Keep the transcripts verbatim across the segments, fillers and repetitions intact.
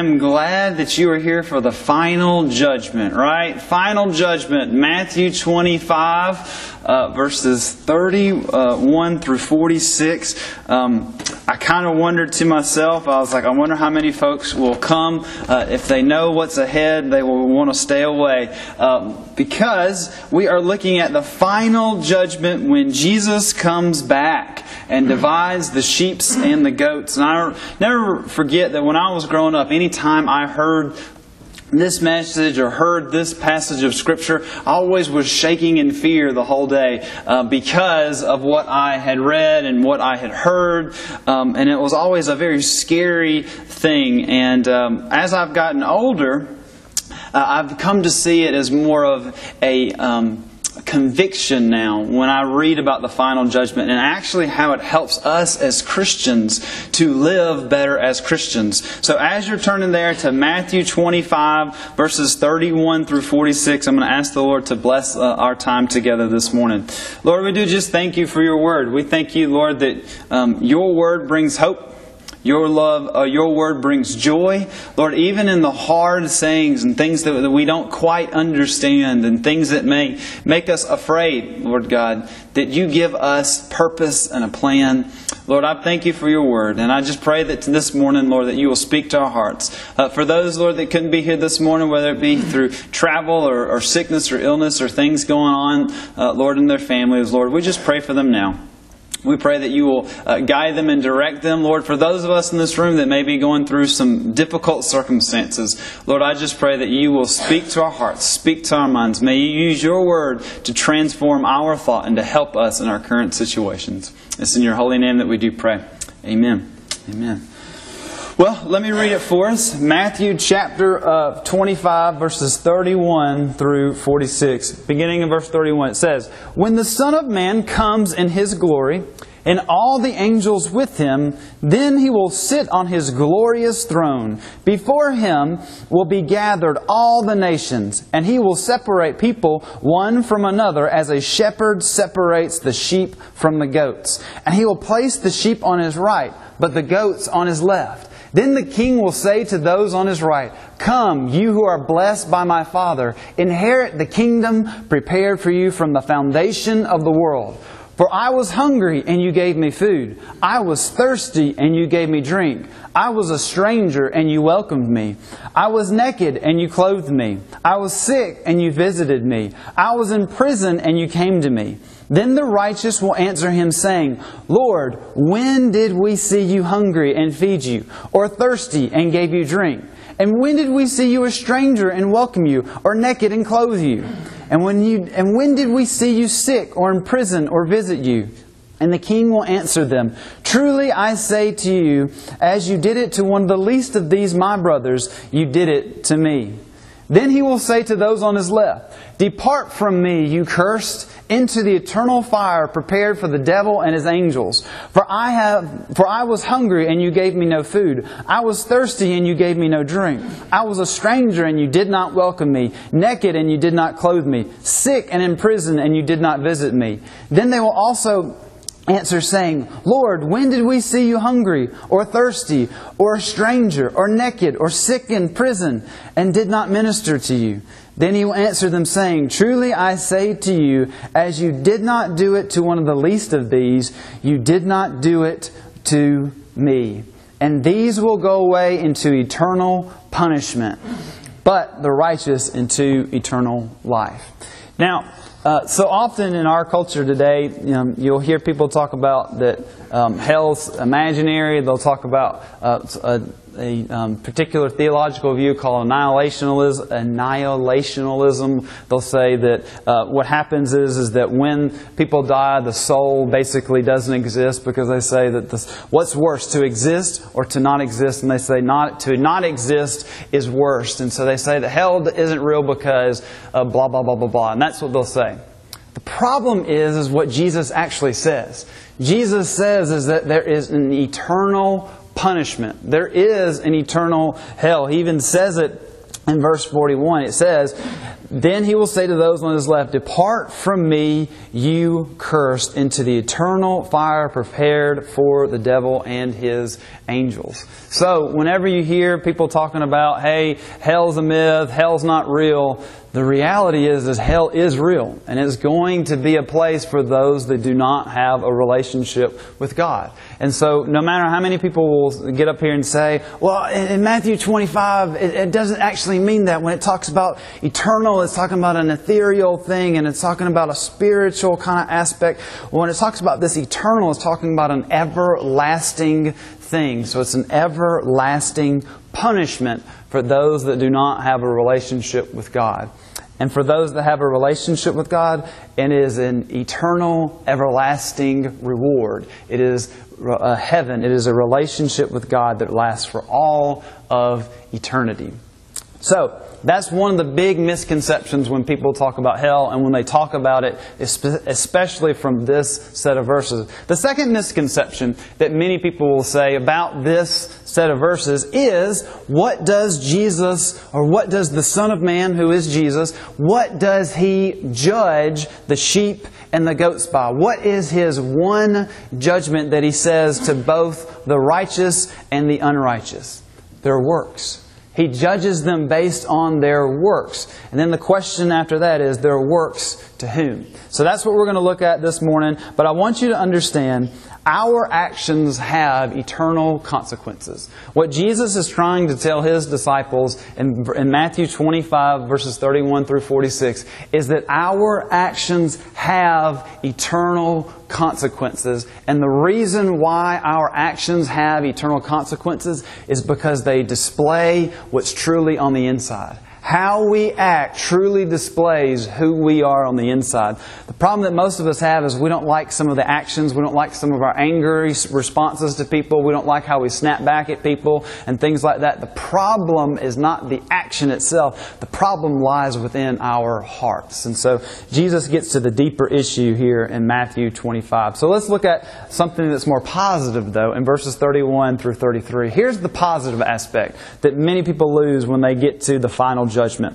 I'm glad that you are here for the final judgment, right? Final judgment, Matthew twenty-five, uh, verses thirty-one through forty-six. Um, I kind of wondered to myself, I was like, I wonder how many folks will come. Uh, if they know what's ahead, they will want to stay away. Um, because we are looking at the final judgment when Jesus comes back and divides the sheep and the goats. And I never forget that when I was growing up, anytime I heard this message or heard this passage of Scripture, I always was shaking in fear the whole day uh, because of what I had read and what I had heard. Um, and it was always a very scary thing. And um, as I've gotten older, uh, I've come to see it as more of a Um, conviction now when I read about the final judgment and actually how it helps us as Christians to live better as Christians. So as you're turning there to Matthew twenty-five verses thirty-one through forty-six, I'm going to ask the Lord to bless uh, our time together this morning. Lord, we do just thank you for your word. We thank you, Lord, that um, your word brings hope. Your love, uh, your word brings joy. Lord, even in the hard sayings and things that, that we don't quite understand and things that may make us afraid, Lord God, that you give us purpose and a plan. Lord, I thank you for your word. And I just pray that this morning, Lord, that you will speak to our hearts. Uh, for those, Lord, that couldn't be here this morning, whether it be through travel or, or sickness or illness or things going on, uh, Lord, in their families, Lord, we just pray for them now. We pray that you will uh, guide them and direct them. Lord, for those of us in this room that may be going through some difficult circumstances, Lord, I just pray that you will speak to our hearts, speak to our minds. May you use your word to transform our thought and to help us in our current situations. It's in your holy name that we do pray. Amen. Amen. Well, let me read it for us. Matthew chapter uh, twenty-five, verses thirty-one through forty-six. Beginning in verse thirty-one, it says, "When the Son of Man comes in His glory, and all the angels with Him, then He will sit on His glorious throne. Before Him will be gathered all the nations, and He will separate people one from another as a shepherd separates the sheep from the goats. And He will place the sheep on His right, but the goats on His left. Then the King will say to those on His right, 'Come, you who are blessed by my Father, inherit the kingdom prepared for you from the foundation of the world. For I was hungry, and you gave me food. I was thirsty, and you gave me drink. I was a stranger, and you welcomed me. I was naked, and you clothed me. I was sick, and you visited me. I was in prison, and you came to me.' Then the righteous will answer Him, saying, 'Lord, when did we see you hungry and feed you, or thirsty and gave you drink? And when did we see you a stranger and welcome you, or naked and clothe you? And when you and when did we see you sick or in prison or visit you?' And the King will answer them, 'Truly I say to you, as you did it to one of the least of these my brothers, you did it to me.' Then He will say to those on His left, 'Depart from me, you cursed, into the eternal fire prepared for the devil and his angels. For I have, for I was hungry and you gave me no food. I was thirsty and you gave me no drink. I was a stranger and you did not welcome me. Naked and you did not clothe me. Sick and in prison and you did not visit me.' Then they will also answer, saying, 'Lord, when did we see you hungry, or thirsty, or a stranger, or naked, or sick in prison, and did not minister to you?' Then He will answer them, saying, 'Truly I say to you, as you did not do it to one of the least of these, you did not do it to me. And these will go away into eternal punishment, but the righteous into eternal life.'" Now, Uh, so often in our culture today, you know, you'll hear people talk about that um, hell's imaginary. They'll talk about uh, a, a um, particular theological view called annihilationism. annihilationism. They'll say that uh, what happens is, is that when people die, the soul basically doesn't exist, because they say that this, what's worse, to exist or to not exist? And they say not to not exist is worse. And so they say that hell isn't real because uh, blah, blah, blah, blah, blah. And that's what they'll say. The problem is, is what Jesus actually says. Jesus says is that there is an eternal punishment. There is an eternal hell. He even says it in verse forty-one, it says, "Then he will say to those on his left, 'Depart from me, you cursed, into the eternal fire prepared for the devil and his angels.'" So, whenever you hear people talking about, hey, hell's a myth, hell's not real, the reality is, is hell is real. And it's going to be a place for those that do not have a relationship with God. And so, no matter how many people will get up here and say, well, in Matthew twenty-five, it, it doesn't actually mean that. When it talks about eternal, it's talking about an ethereal thing, and it's talking about a spiritual kind of aspect. When it talks about this eternal, it's talking about an everlasting thing. So it's an everlasting punishment for those that do not have a relationship with God. And for those that have a relationship with God, it is an eternal, everlasting reward. It is a heaven. It is a relationship with God that lasts for all of eternity. So, that's one of the big misconceptions when people talk about hell and when they talk about it, especially from this set of verses. The second misconception that many people will say about this set of verses is, what does Jesus, or what does the Son of Man, who is Jesus, what does He judge the sheep and the goats by? What is His one judgment that He says to both the righteous and the unrighteous? Their works. He judges them based on their works. And then the question after that is, their works to whom? So that's what we're going to look at this morning. But I want you to understand, our actions have eternal consequences. What Jesus is trying to tell His disciples in, in Matthew twenty-five, verses thirty-one through forty-six, is that our actions have eternal consequences. And the reason why our actions have eternal consequences is because they display what's truly on the inside. How we act truly displays who we are on the inside. The problem that most of us have is we don't like some of the actions. We don't like some of our angry responses to people. We don't like how we snap back at people and things like that. The problem is not the action itself. The problem lies within our hearts. And so Jesus gets to the deeper issue here in Matthew twenty-five. So let's look at something that's more positive, though, in verses thirty-one through thirty-three. Here's the positive aspect that many people lose when they get to the final judgment.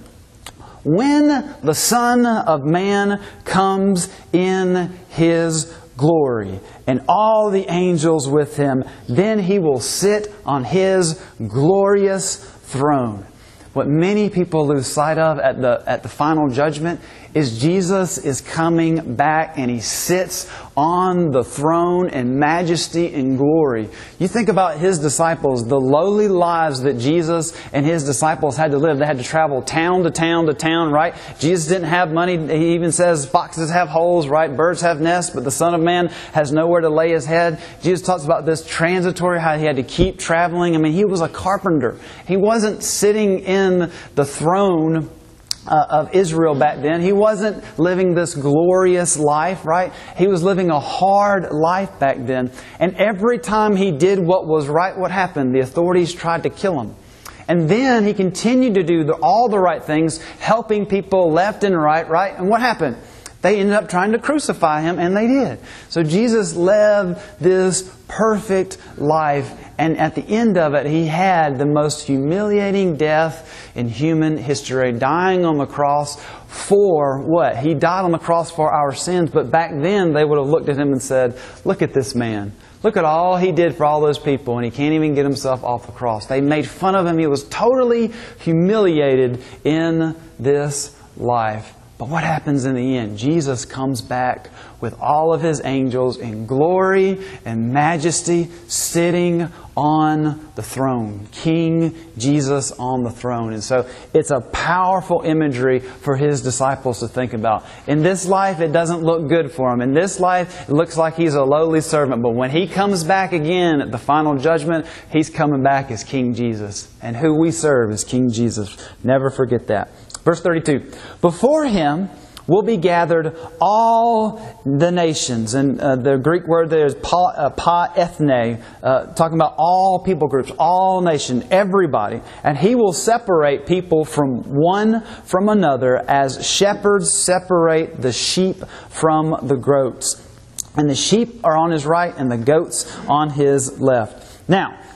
When the Son of Man comes in His glory and all the angels with Him, then He will sit on His glorious throne. What many people lose sight of at the at the final judgment is Jesus is coming back and He sits on the throne in majesty and glory. You think about His disciples, the lowly lives that Jesus and His disciples had to live. They had to travel town to town to town, right? Jesus didn't have money. He even says foxes have holes, right? Birds have nests, but the Son of Man has nowhere to lay His head. Jesus talks about this transitory, how He had to keep traveling. I mean, He was a carpenter. He wasn't sitting in the throne Uh, of Israel back then. He wasn't living this glorious life, right? He was living a hard life back then. And every time He did what was right, what happened? The authorities tried to kill Him. And then He continued to do the, all the right things, helping people left and right, right? And what happened? They ended up trying to crucify Him, and they did. So Jesus lived this perfect life, and at the end of it, He had the most humiliating death in human history, dying on the cross for what? He died on the cross for our sins, but back then they would have looked at Him and said, look at this man. Look at all He did for all those people, and He can't even get Himself off the cross. They made fun of Him. He was totally humiliated in this life. But what happens in the end? Jesus comes back with all of His angels in glory and majesty, sitting on the throne. King Jesus on the throne. And so it's a powerful imagery for His disciples to think about. In this life, it doesn't look good for Him. In this life, it looks like He's a lowly servant. But when He comes back again at the final judgment, He's coming back as King Jesus. And who we serve is King Jesus. Never forget that. Verse thirty-two, before Him will be gathered all the nations. And uh, the Greek word there is pa, uh, pa ethne, uh, talking about all people groups, all nation, everybody. And He will separate people from one from another as shepherds separate the sheep from the goats. And the sheep are on His right and the goats on His left. Now,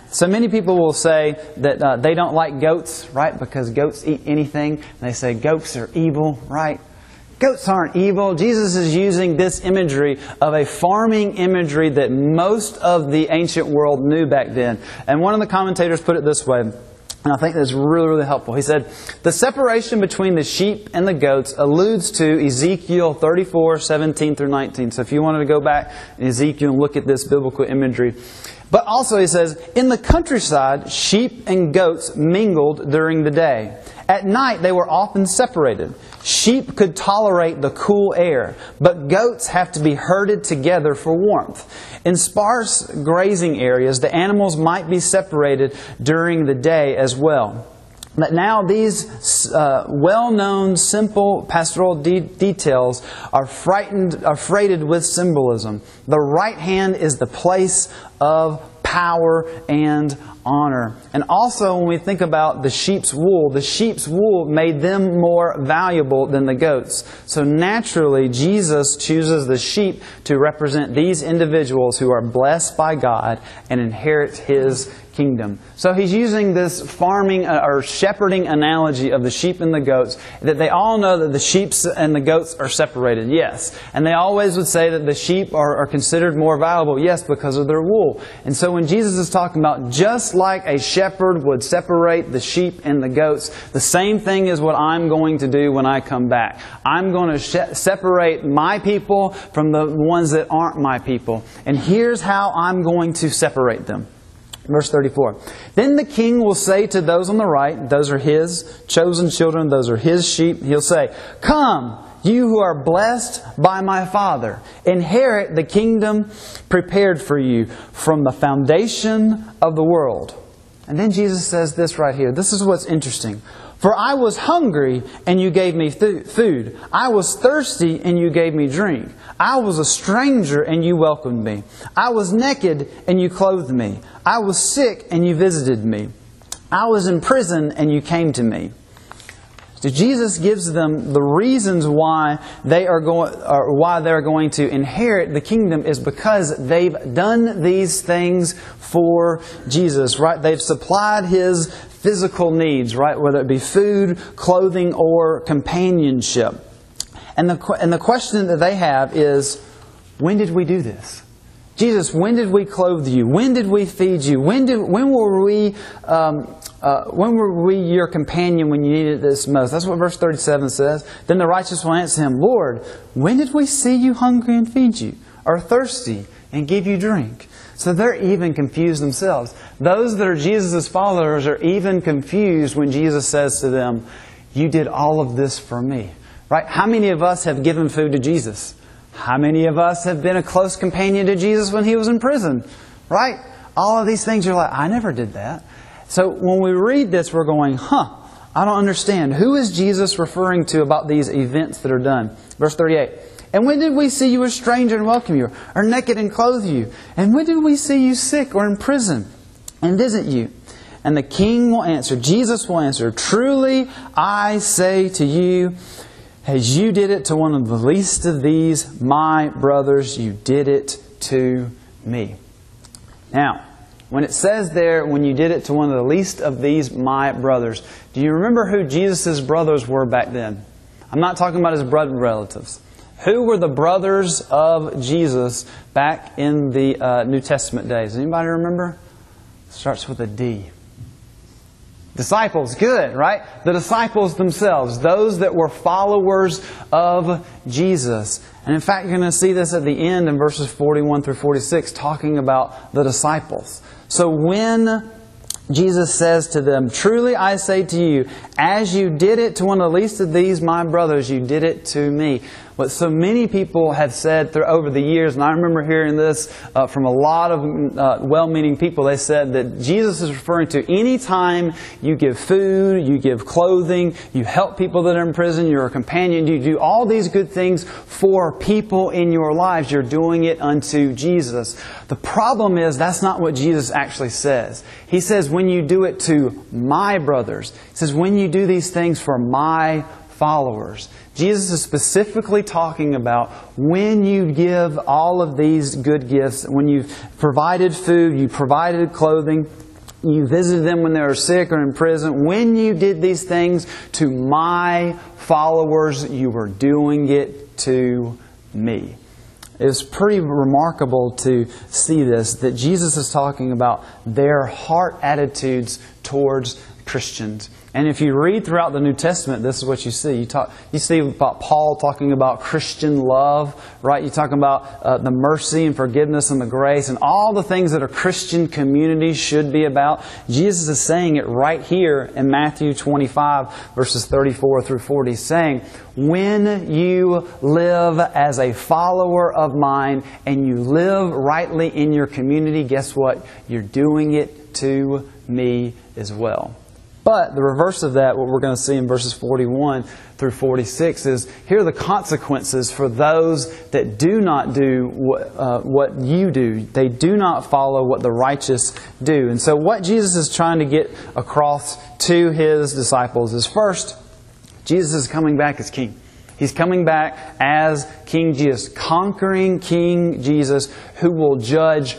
so many people will say that uh, they don't like goats, right? Because goats eat anything. And they say goats are evil, right? Goats aren't evil. Jesus is using this imagery of a farming imagery that most of the ancient world knew back then. And one of the commentators put it this way, and I think that's really, really helpful. He said, the separation between the sheep and the goats alludes to Ezekiel thirty-four, seventeen through nineteen. So if you wanted to go back in Ezekiel and look at this biblical imagery. But also he says, in the countryside, sheep and goats mingled during the day. At night they were often separated. Sheep could tolerate the cool air, but goats have to be herded together for warmth. In sparse grazing areas, the animals might be separated during the day as well. But now these uh, well-known, simple pastoral de- details are frightened, are freighted with symbolism. The right hand is the place of power and honor. And also when we think about the sheep's wool, the sheep's wool made them more valuable than the goats. So naturally, Jesus chooses the sheep to represent these individuals who are blessed by God and inherit His kingdom. So He's using this farming or shepherding analogy of the sheep and the goats, that they all know that the sheep and the goats are separated, yes. And they always would say that the sheep are, are considered more valuable, yes, because of their wool. And so when Jesus is talking about just like a shepherd would separate the sheep and the goats, the same thing is what I'm going to do when I come back. I'm going to sh- separate my people from the ones that aren't my people. And here's how I'm going to separate them. Verse thirty-four. Then the king will say to those on the right, those are His chosen children, those are His sheep, He'll say, come, you who are blessed by my Father, inherit the kingdom prepared for you from the foundation of the world. And then Jesus says this right here. This is what's interesting. For I was hungry, and you gave me th- food. I was thirsty, and you gave me drink. I was a stranger, and you welcomed me. I was naked, and you clothed me. I was sick, and you visited me. I was in prison, and you came to me. So Jesus gives them the reasons why they are going, or why they're going to inherit the kingdom is because they've done these things for Jesus, right? They've supplied His physical needs, right? Whether it be food, clothing, or companionship. And the and the question that they have is, when did we do this? Jesus, when did we clothe you? When did we feed you? When did when were we um, uh, when were we your companion when you needed this most? That's what verse thirty-seven says. Then the righteous will answer Him, Lord, when did we see you hungry and feed you, or thirsty and give you drink? So they're even confused themselves. Those that are Jesus' followers are even confused when Jesus says to them, you did all of this for me. Right? How many of us have given food to Jesus? How many of us have been a close companion to Jesus when He was in prison? Right? All of these things, you're like, I never did that. So when we read this, we're going, huh, I don't understand. Who is Jesus referring to about these events that are done? Verse thirty-eight. And when did we see you a stranger and welcome you, or naked and clothe you? And when did we see you sick or in prison and visit you? And the king will answer, Jesus will answer, truly I say to you, as you did it to one of the least of these, my brothers, you did it to me. Now, when it says there, when you did it to one of the least of these, my brothers, do you remember who Jesus' brothers were back then? I'm not talking about His blood relatives. Who were the brothers of Jesus back in the uh, New Testament days? Anybody remember? It starts with a D. Disciples, good, right? The disciples themselves, those that were followers of Jesus. And in fact, you're going to see this at the end in verses forty-one through forty-six, talking about the disciples. So when Jesus says to them, truly I say to you, as you did it to one of the least of these, my brothers, you did it to me. What so many people have said through, over the years, and I remember hearing this uh, from a lot of uh, well-meaning people, they said that Jesus is referring to any time you give food, you give clothing, you help people that are in prison, you're a companion, you do all these good things for people in your lives, you're doing it unto Jesus. The problem is that's not what Jesus actually says. He says when you do it to my brothers, He says when you do these things for my followers. Jesus is specifically talking about when you give all of these good gifts, when you've provided food, you provided clothing, You visited them when they were sick or in prison. When you did these things to my followers, you were doing it to me. It's pretty remarkable to see this, that Jesus is talking about their heart attitudes towards Christians. And if you read throughout the New Testament, this is what you see. You talk, you see about Paul talking about Christian love, right? You talk about uh, the mercy and forgiveness and the grace and all the things that a Christian community should be about. Jesus is saying it right here in Matthew twenty-five, verses thirty-four through forty, saying, when you live as a follower of mine and you live rightly in your community, guess what? You're doing it to me as well. But the reverse of that, what we're going to see in verses forty-one through forty-six, is here are the consequences for those that do not do what, uh, what you do. They do not follow what the righteous do. And so what Jesus is trying to get across to His disciples is, first, Jesus is coming back as King. He's coming back as King Jesus, conquering King Jesus, who will judge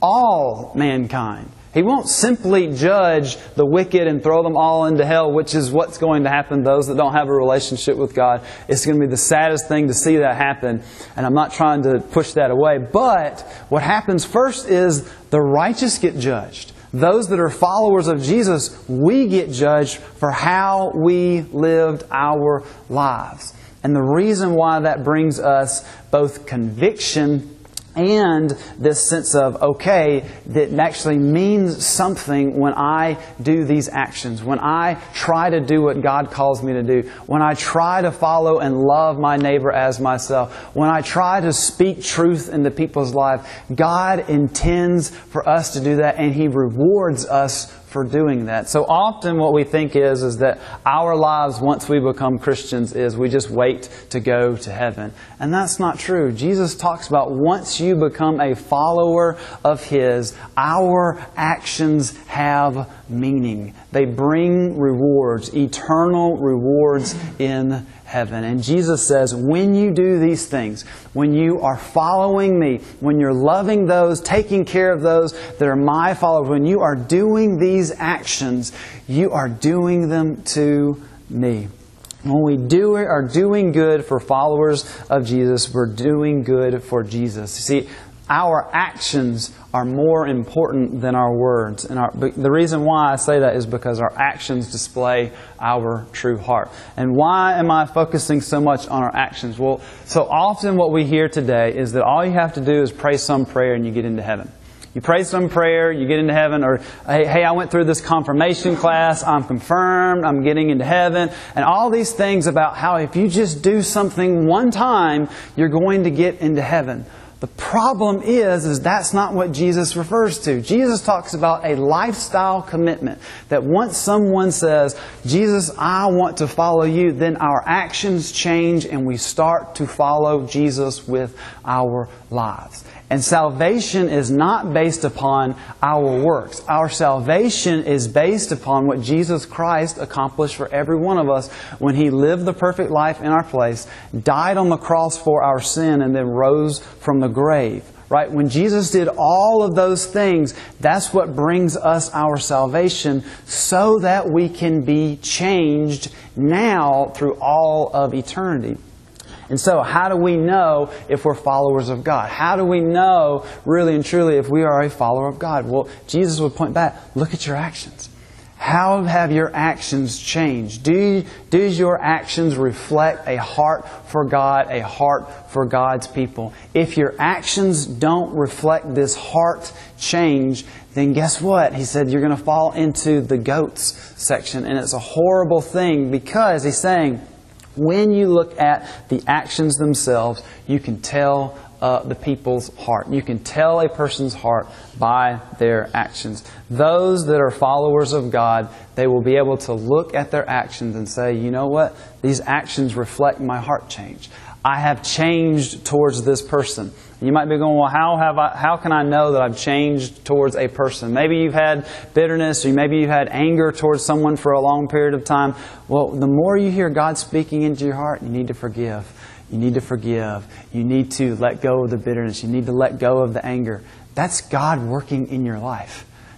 all mankind. He won't simply judge the wicked and throw them all into hell, which is what's going to happen to those that don't have a relationship with God. It's going to be the saddest thing to see that happen, and I'm not trying to push that away. But what happens first is the righteous get judged. Those that are followers of Jesus, we get judged for how we lived our lives. And the reason why that brings us both conviction and this sense of, okay, that actually means something when I do these actions, when I try to do what God calls me to do, when I try to follow and love my neighbor as myself, when I try to speak truth into people's lives. God intends for us to do that, and He rewards us for doing that. So often what we think is, is that our lives once we become Christians is we just wait to go to heaven. And that's not true. Jesus talks about once you become a follower of His, our actions have meaning. They bring rewards, eternal rewards in heaven. And Jesus says, when you do these things, when you are following me, when you're loving those, taking care of those that are my followers, when you are doing these actions, you are doing them to me. When we do are doing good for followers of Jesus, we're doing good for Jesus. You see, our actions are more important than our words. And our, the reason why I say that is because our actions display our true heart. And why am I focusing so much on our actions? Well, so often what we hear today is that all you have to do is pray some prayer and you get into heaven. You pray some prayer, you get into heaven, or hey, hey, I went through this confirmation class, I'm confirmed, I'm getting into heaven, and all these things about how if you just do something one time, you're going to get into heaven. The problem is, is that's not what Jesus refers to. Jesus talks about a lifestyle commitment. That once someone says, Jesus, I want to follow you, then our actions change and we start to follow Jesus with our lives. And salvation is not based upon our works. Our salvation is based upon what Jesus Christ accomplished for every one of us when He lived the perfect life in our place, died on the cross for our sin, and then rose from the grave. Right? When Jesus did all of those things, that's what brings us our salvation so that we can be changed now through all of eternity. And so, how do we know if we're followers of God? How do we know, really and truly, if we are a follower of God? Well, Jesus would point back, look at your actions. How have your actions changed? Do you, does your actions reflect a heart for God, a heart for God's people? If your actions don't reflect this heart change, then guess what? He said you're going to fall into the goats section. And it's a horrible thing because He's saying, when you look at the actions themselves, you can tell uh, the people's heart. You can tell a person's heart by their actions. Those that are followers of God, they will be able to look at their actions and say, you know what? These actions reflect my heart change. I have changed towards this person. You might be going, well, how have I, how can I know that I've changed towards a person? Maybe you've had bitterness, or maybe you've had anger towards someone for a long period of time. Well, the more you hear God speaking into your heart, you need to forgive. You need to forgive. You need to let go of the bitterness. You need to let go of the anger. That's God working in your life.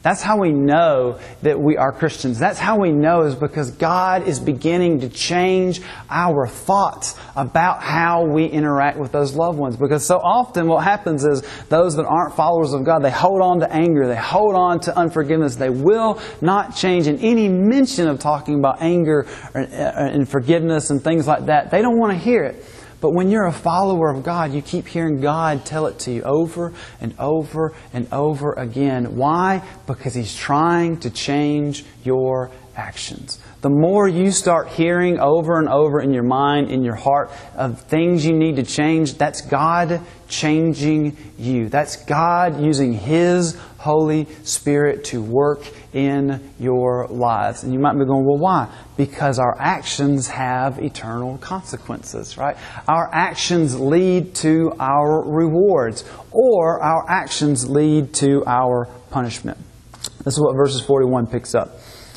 That's how we know that we are Christians. That's how we know is because God is beginning to change our thoughts about how we interact with those loved ones. Because so often what happens is those that aren't followers of God, they hold on to anger, they hold on to unforgiveness. They will not change. And any mention of talking about anger and forgiveness and things like that, they don't want to hear it. But when you're a follower of God, you keep hearing God tell it to you over and over and over again. Why? Because He's trying to change your actions. The more you start hearing over and over in your mind, in your heart, of things you need to change, that's God changing you. That's God using His Holy Spirit to work in your lives. And you might be going, well, why? Because our actions have eternal consequences, right? Our actions lead to our rewards, or our actions lead to our punishment. This is what verses forty-one picks up.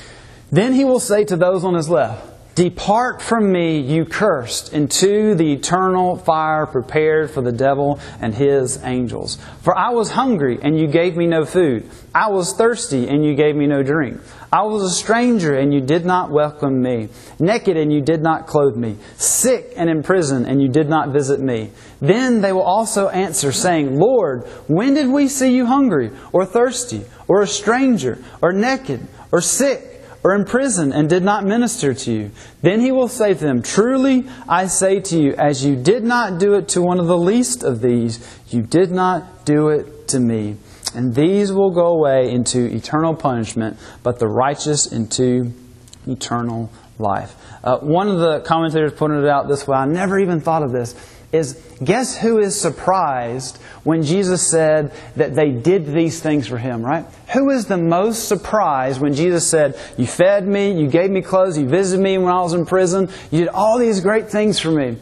Then He will say to those on His left, "Depart from me, you cursed, into the eternal fire prepared for the devil and his angels. For I was hungry, and you gave me no food. I was thirsty, and you gave me no drink. I was a stranger, and you did not welcome me. Naked, and you did not clothe me. Sick and in prison, and you did not visit me." Then they will also answer, saying, "Lord, when did we see you hungry, or thirsty, or a stranger, or naked, or sick, or in prison, and did not minister to you?" Then He will say to them, "Truly I say to you, as you did not do it to one of the least of these, you did not do it to me. And these will go away into eternal punishment, but the righteous into eternal life." Uh, one of the commentators pointed it out this way. I never even thought of this. Is guess who is surprised when Jesus said that they did these things for Him, right? Who is the most surprised when Jesus said, "You fed me, you gave me clothes, you visited me when I was in prison, you did all these great things for me"?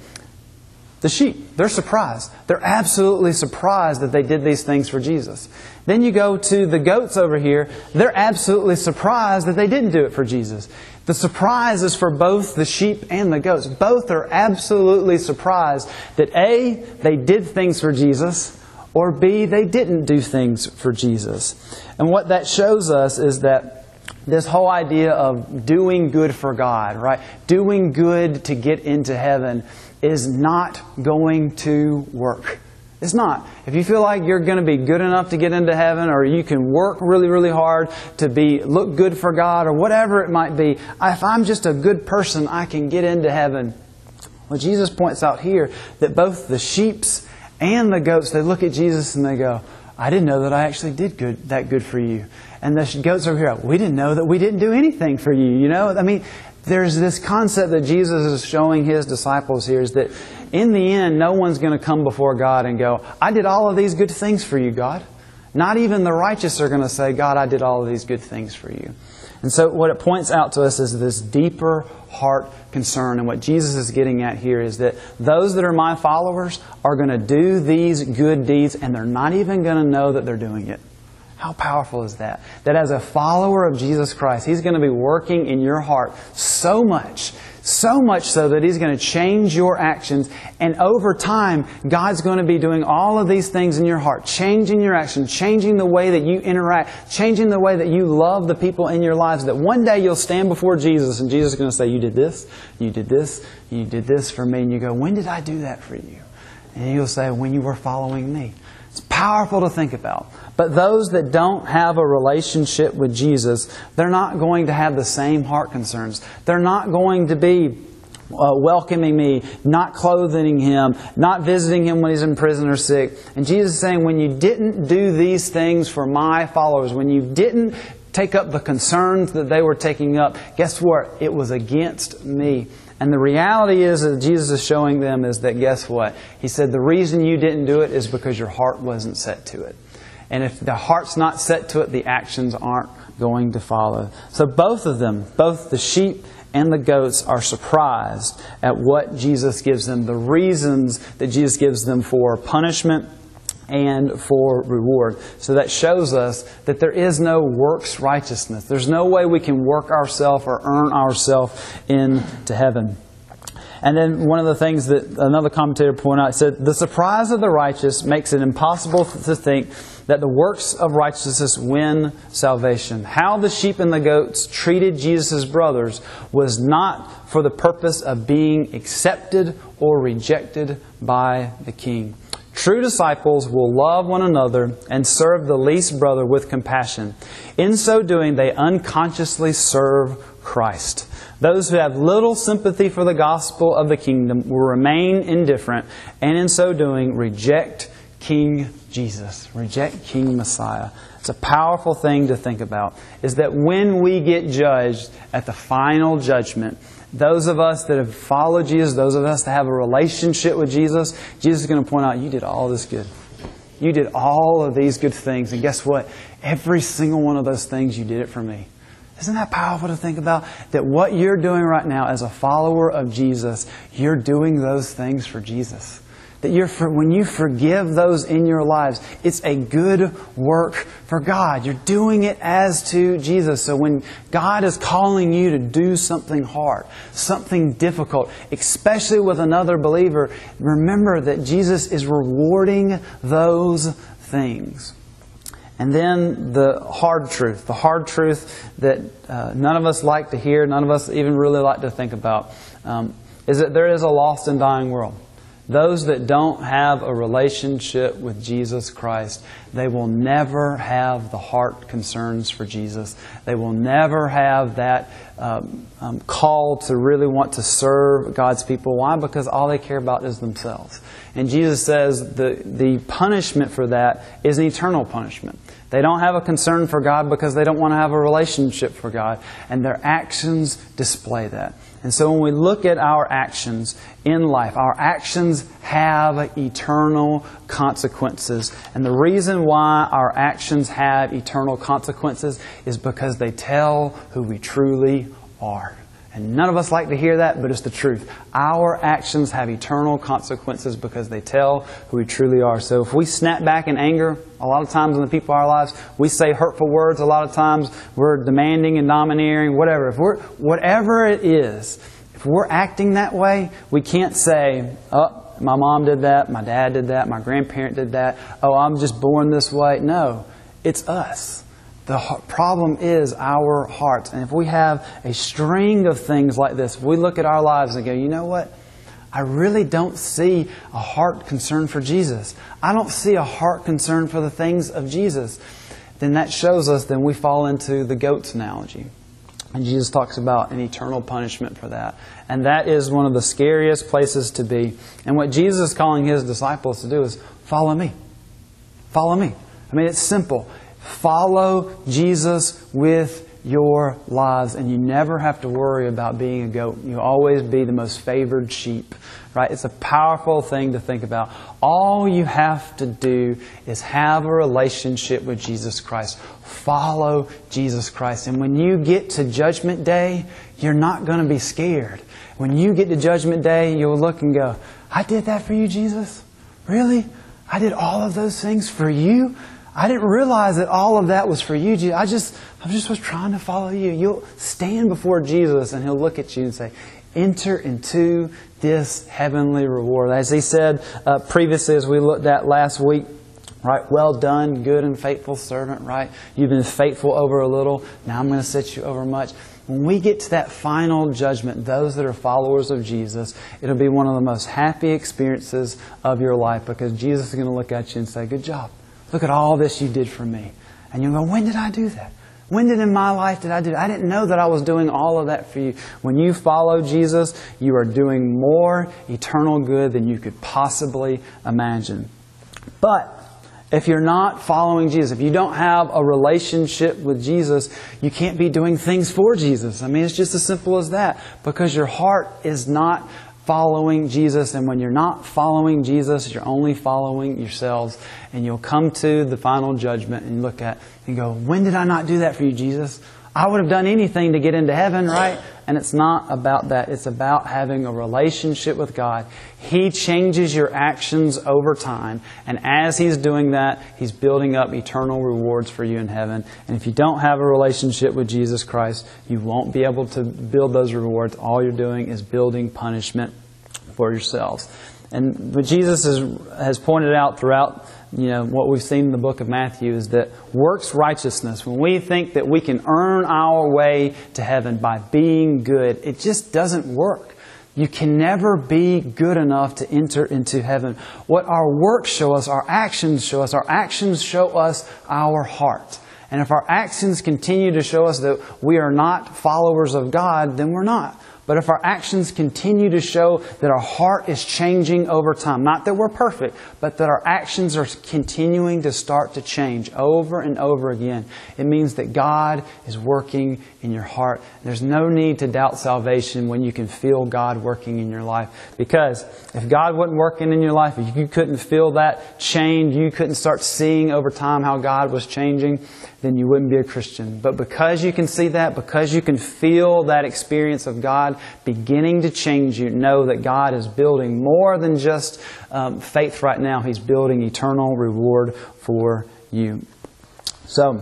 The sheep, they're surprised. They're absolutely surprised that they did these things for Jesus. Then you go to the goats over here. They're absolutely surprised that they didn't do it for Jesus. The surprise is for both the sheep and the goats. Both are absolutely surprised that A, they did things for Jesus, or B, they didn't do things for Jesus. And what that shows us is that this whole idea of doing good for God, right? Doing good to get into heaven is not going to work. It's not. If you feel like you're going to be good enough to get into heaven, or you can work really, really hard to be look good for God, or whatever it might be, if I'm just a good person, I can get into heaven. Well, Jesus points out here that both the sheep and the goats, they look at Jesus and they go, "I didn't know that I actually did good that good for you." And the goats over here, "We didn't know that we didn't do anything for you." You know, I mean, there's this concept that Jesus is showing His disciples here is that in the end, no one's going to come before God and go, "I did all of these good things for you, God." Not even the righteous are going to say, "God, I did all of these good things for you." And so what it points out to us is this deeper heart concern. And what Jesus is getting at here is that those that are my followers are going to do these good deeds, and they're not even going to know that they're doing it. How powerful is that? That as a follower of Jesus Christ, He's going to be working in your heart so much, so much so that He's going to change your actions. And over time, God's going to be doing all of these things in your heart, changing your actions, changing the way that you interact, changing the way that you love the people in your lives, that one day you'll stand before Jesus and Jesus is going to say, "You did this, you did this, you did this for me." And you go, "When did I do that for you?" And you'll say, "When you were following me." It's powerful to think about. But those that don't have a relationship with Jesus, they're not going to have the same heart concerns. They're not going to be uh, welcoming me, not clothing Him, not visiting Him when He's in prison or sick. And Jesus is saying, when you didn't do these things for my followers, when you didn't take up the concerns that they were taking up, guess what? It was against me. And the reality is that Jesus is showing them is that, guess what? He said the reason you didn't do it is because your heart wasn't set to it. And if the heart's not set to it, the actions aren't going to follow. So both of them, both the sheep and the goats, are surprised at what Jesus gives them, the reasons that Jesus gives them for punishment and for reward. So that shows us that there is no works righteousness. There's no way we can work ourselves or earn ourselves into heaven. And then one of the things that another commentator pointed out said, the surprise of the righteous makes it impossible to think that the works of righteousness win salvation. How the sheep and the goats treated Jesus' brothers was not for the purpose of being accepted or rejected by the King. True disciples will love one another and serve the least brother with compassion. In so doing, they unconsciously serve Christ. Those who have little sympathy for the gospel of the kingdom will remain indifferent, and in so doing, reject King Jesus, reject King Messiah. It's a powerful thing to think about, is that when we get judged at the final judgment, those of us that have followed Jesus, those of us that have a relationship with Jesus, Jesus is going to point out, you did all this good. You did all of these good things. And guess what? Every single one of those things, you did it for me. Isn't that powerful to think about? That what you're doing right now as a follower of Jesus, you're doing those things for Jesus. That you're for, when you forgive those in your lives, it's a good work for God. You're doing it as to Jesus. So when God is calling you to do something hard, something difficult, especially with another believer, remember that Jesus is rewarding those things. And then the hard truth, the hard truth that uh, none of us like to hear, none of us even really like to think about, um, is that there is a lost and dying world. Those that don't have a relationship with Jesus Christ, they will never have the heart concerns for Jesus. They will never have that um, um, call to really want to serve God's people. Why? Because all they care about is themselves. And Jesus says the, the punishment for that is an eternal punishment. They don't have a concern for God because they don't want to have a relationship for God. And their actions display that. And so when we look at our actions in life, our actions have eternal consequences. And the reason why our actions have eternal consequences is because they tell who we truly are. And none of us like to hear that, but it's the truth. Our actions have eternal consequences because they tell who we truly are. So if we snap back in anger, a lot of times in the people of our lives, we say hurtful words. A lot of times we're demanding and domineering, whatever. If we're, whatever it is, if we're acting that way, we can't say, oh, my mom did that, my dad did that, my grandparent did that, oh, I'm just born this way. No, it's us. The problem is our hearts. And if we have a string of things like this, if we look at our lives and go, you know what? I really don't see a heart concern for Jesus. I don't see a heart concern for the things of Jesus. Then that shows us, then we fall into the goats analogy. And Jesus talks about an eternal punishment for that. And that is one of the scariest places to be. And what Jesus is calling His disciples to do is follow me. Follow me. I mean, it's simple. Follow Jesus with your lives, and you never have to worry about being a goat. You always be the most favored sheep, right? It's a powerful thing to think about. All you have to do is have a relationship with Jesus Christ. Follow Jesus Christ. And when you get to Judgment Day, you're not going to be scared. When you get to Judgment Day, you'll look and go, I did that for you, Jesus? Really? I did all of those things for you? I didn't realize that all of that was for you, Jesus. I just, I just was trying to follow you. You'll stand before Jesus and He'll look at you and say, enter into this heavenly reward. As He said uh, previously, as we looked at last week, right? Well done, good and faithful servant, right? You've been faithful over a little. Now I'm going to set you over much. When we get to that final judgment, those that are followers of Jesus, it'll be one of the most happy experiences of your life, because Jesus is going to look at you and say, good job. Look at all this you did for me. And you'll go, when did I do that? When did in my life did I do that? I didn't know that I was doing all of that for you. When you follow Jesus, you are doing more eternal good than you could possibly imagine. But if you're not following Jesus, if you don't have a relationship with Jesus, you can't be doing things for Jesus. I mean, it's just as simple as that, because your heart is not following Jesus. And when you're not following Jesus, you're only following yourselves. And you'll come to the final judgment and look at and go, when did I not do that for you, Jesus? I would have done anything to get into heaven, right? And it's not about that. It's about having a relationship with God. He changes your actions over time. And as He's doing that, He's building up eternal rewards for you in heaven. And if you don't have a relationship with Jesus Christ, you won't be able to build those rewards. All you're doing is building punishment for yourselves. And what Jesus has, has pointed out throughout, you know, what we've seen in the book of Matthew is that works righteousness, when we think that we can earn our way to heaven by being good, it just doesn't work. You can never be good enough to enter into heaven. What our works show us, our actions show us, our actions show us our heart. And if our actions continue to show us that we are not followers of God, then we're not. But if our actions continue to show that our heart is changing over time, not that we're perfect, but that our actions are continuing to start to change over and over again, it means that God is working in your heart. There's no need to doubt salvation when you can feel God working in your life. Because if God wasn't working in your life, if you couldn't feel that change, you couldn't start seeing over time how God was changing, then you wouldn't be a Christian. But because you can see that, because you can feel that experience of God beginning to change you, know that God is building more than just um, faith right now. He's building eternal reward for you. So,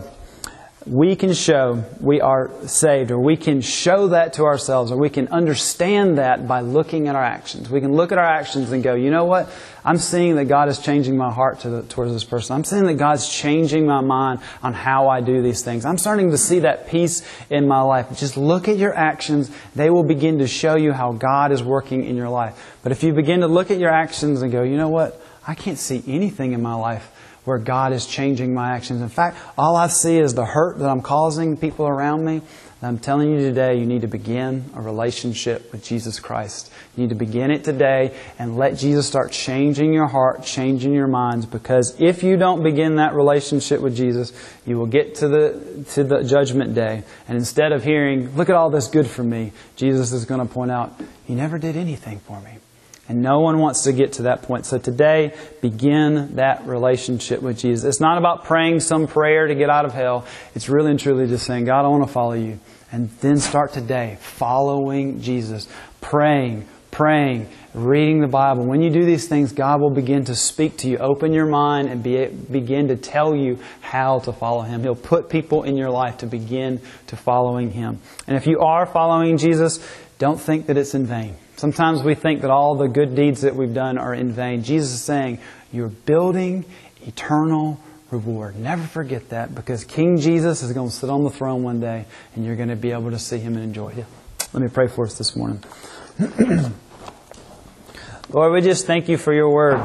we can show we are saved, or we can show that to ourselves, or we can understand that by looking at our actions. We can look at our actions and go, you know what? I'm seeing that God is changing my heart to the, towards this person. I'm seeing that God's changing my mind on how I do these things. I'm starting to see that peace in my life. Just look at your actions. They will begin to show you how God is working in your life. But if you begin to look at your actions and go, you know what? I can't see anything in my life where God is changing my actions. In fact, all I see is the hurt that I'm causing people around me. And I'm telling you today, you need to begin a relationship with Jesus Christ. You need to begin it today and let Jesus start changing your heart, changing your minds. Because if you don't begin that relationship with Jesus, you will get to the to the judgment day. And instead of hearing, look at all this good for me, Jesus is going to point out, you never did anything for me. And no one wants to get to that point. So today, begin that relationship with Jesus. It's not about praying some prayer to get out of hell. It's really and truly just saying, God, I want to follow you. And then start today following Jesus. Praying, praying, reading the Bible. When you do these things, God will begin to speak to you. Open your mind and be, begin to tell you how to follow Him. He'll put people in your life to begin to following Him. And if you are following Jesus, don't think that it's in vain. Sometimes we think that all the good deeds that we've done are in vain. Jesus is saying, you're building eternal reward. Never forget that, because King Jesus is going to sit on the throne one day and you're going to be able to see Him and enjoy Him. Let me pray for us this morning. Lord, we just thank you for your word.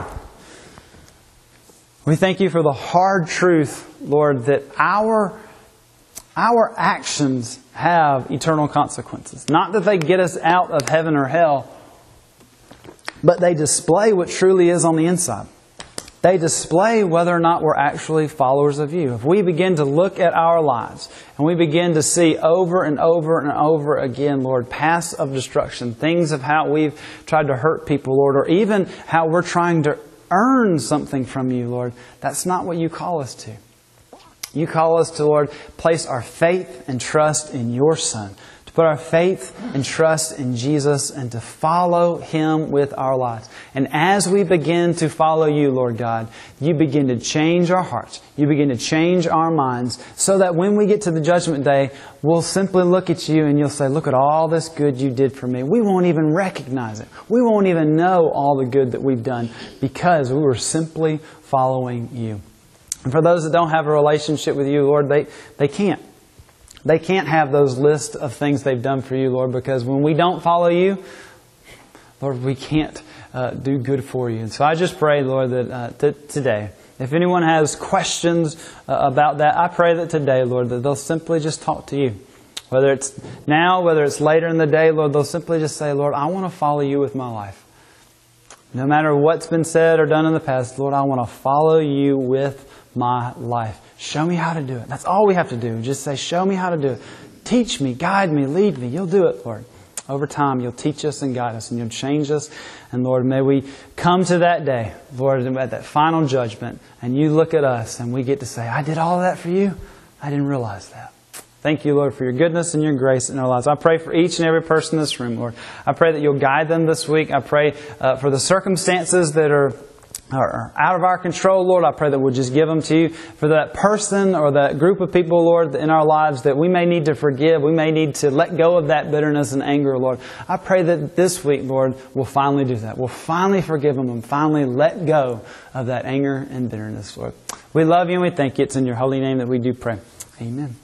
We thank you for the hard truth, Lord, that our Our actions have eternal consequences. Not that they get us out of heaven or hell, but they display what truly is on the inside. They display whether or not we're actually followers of you. If we begin to look at our lives and we begin to see over and over and over again, Lord, paths of destruction, things of how we've tried to hurt people, Lord, or even how we're trying to earn something from you, Lord, that's not what you call us to. You call us to, Lord, place our faith and trust in your Son. To put our faith and trust in Jesus and to follow Him with our lives. And as we begin to follow you, Lord God, you begin to change our hearts. You begin to change our minds so that when we get to the judgment day, we'll simply look at you and you'll say, look at all this good you did for me. We won't even recognize it. We won't even know all the good that we've done because we were simply following you. And for those that don't have a relationship with you, Lord, they, they can't. They can't have those lists of things they've done for you, Lord, because when we don't follow you, Lord, we can't uh, do good for you. And so I just pray, Lord, that uh, t- today, if anyone has questions uh, about that, I pray that today, Lord, that they'll simply just talk to you. Whether it's now, whether it's later in the day, Lord, they'll simply just say, Lord, I want to follow you with my life. No matter what's been said or done in the past, Lord, I want to follow you with my life. Show me how to do it. That's all we have to do. Just say, show me how to do it. Teach me, guide me, lead me. You'll do it, Lord. Over time, you'll teach us and guide us, and you'll change us. And Lord, may we come to that day, Lord, at that final judgment, and you look at us, and we get to say, I did all of that for you. I didn't realize that. Thank you, Lord, for your goodness and your grace in our lives. I pray for each and every person in this room, Lord. I pray that you'll guide them this week. I pray uh, for the circumstances that are are out of our control, Lord, I pray that we'll just give them to You. For that person or that group of people, Lord, in our lives that we may need to forgive, we may need to let go of that bitterness and anger, Lord. I pray that this week, Lord, we'll finally do that. We'll finally forgive them and finally let go of that anger and bitterness, Lord. We love You and we thank You. It's in Your holy name that we do pray. Amen.